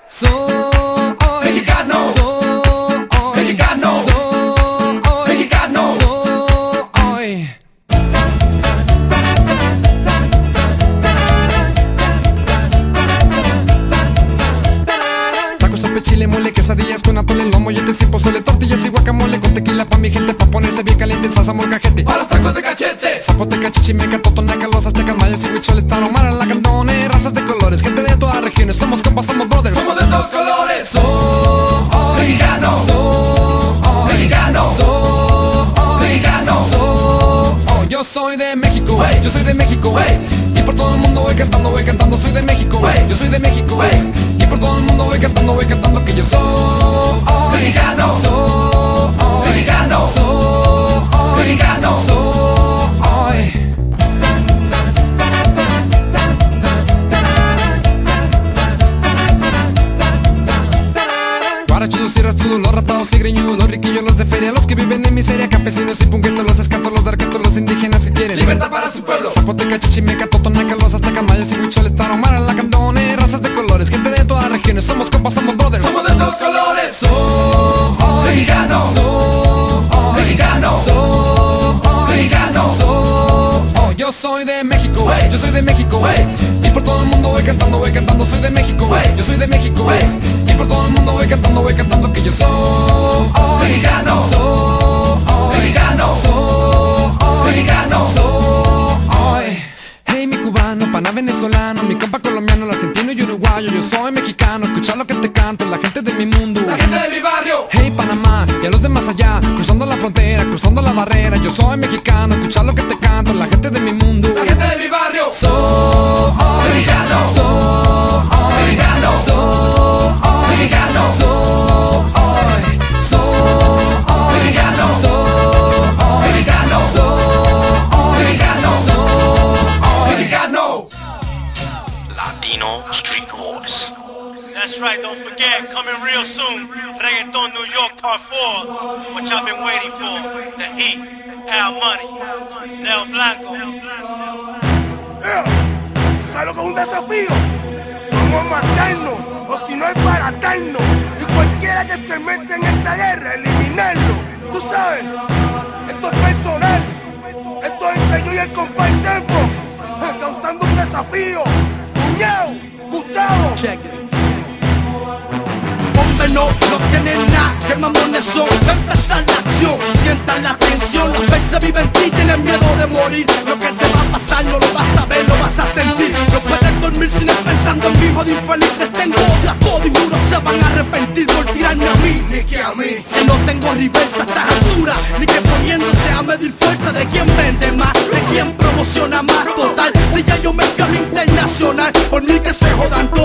Soy mexicano, soy mexicano, soy mexicano, soy. Tacos, sopa, chile, mole, quesadillas con atole, lomo, yetes y pozole, tortillas y guacamole con tequila pa' mi gente, pa' ponerse bien caliente en salsa molcajete. para los tacos de cachete. Zapoteca, chichimeca, totonaca, los aztecas, mayas y huicholes, tarahumara, lacandones, razas de colores, gente de todas regiones, somos compas, somos brothers. Somos de todos colores. Soy mexicano, soy mexicano, soy mexicano, soy. Yo soy de México, Wey. yo soy de México, Wey. y por todo el mundo voy cantando, soy de México, Wey. yo soy de México, Wey. y por todo el mundo voy cantando que yo soy mexicano, soy mexicano, soy mexicano, soy. Guarachudos y rastudos, los rapados y greñudos, los riquillos, los de feria, los que viven en miseria, campesinos y punguetos, los escatos, los darquetos, los indígenas que quieren libertad para su pueblo. Zapoteca, chichimeca, totonaca, los aztecas, mayas y huicholes, tarahumara, lacandones, razas de colores, gente de todas regiones, somos compas, somos brothers. Somos de todos colores. Soy mexicano, soy mexicano, soy mexicano, soy. Yo soy de México, Wey. yo soy de México, Wey. y por todo el mundo voy cantando, soy de México, Wey. yo soy de México, Wey. y por todo el mundo voy cantando que yo soy mexicano, soy mexicano, soy mexicano, soy. Hey, mi cubano, pana venezolano, mi compa colombiano, el argentino y uruguayo, yo soy mexicano, escucha lo que te canto, la gente de mi mundo. la gente de mi barrio. Hey, Panamá, y a los de más allá, cruzando la frontera, cruzando la barrera, yo soy mexicano, escucha lo que te canto, la gente de mi mundo. La gente de mi barrio. Soy mexicano, soy mexicano, soy mexicano, soy mexicano, soy mexicano, mexicano, mexicano. Latino Street Wars. That's right, don't forget, coming real soon, Reggaeton New York Part 4, what y'all been waiting for, The Heat, Al Money, Neo Blanco. ¿Sabes lo que es un desafío? Vamos a matarnos, o si no es baratarnos. Y cualquiera que se meta en esta guerra, eliminarlo. Tú sabes, esto es personal. Esto es entre yo y el compa El Tempo, causando un desafío. Cuñao, Gustavo. Hombre, no tienen nada, que mamones son. Va a empezar la acción, sientan la tensión. Las veces viven en ti, tienen miedo de morir. Lo que te va a pasar no lo vas a ver, lo vas a sentir. No puedes dormir sin ir pensando en mi hijo de infeliz. Te tengo otra todo y juro se van a arrepentir por tirarme a mí. Ni que a mí. Que no tengo reversa a estas alturas, ni que poniéndose a medir fuerza de quién vende más, de quién promociona más. Total, si ya yo me fui a lo internacional, por mí que se jodan todos.